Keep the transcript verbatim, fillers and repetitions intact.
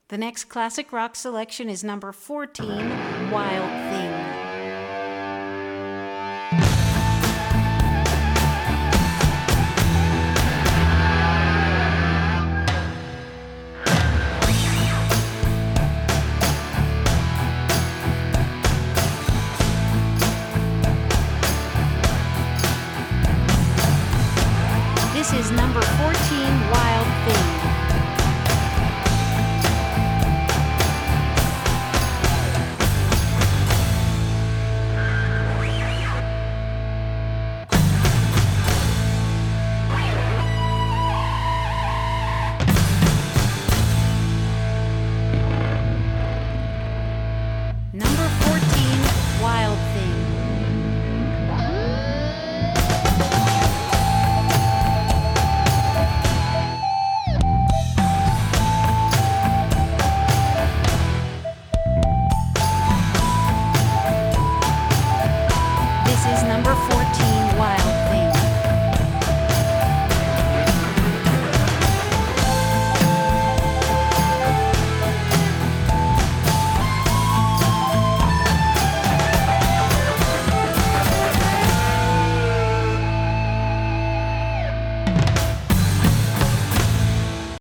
The next classic rock selection is number fourteen, Wild Thing. This is number fourteen, Wild Thing. Number fourteen, Wild Thing. This is number fourteen.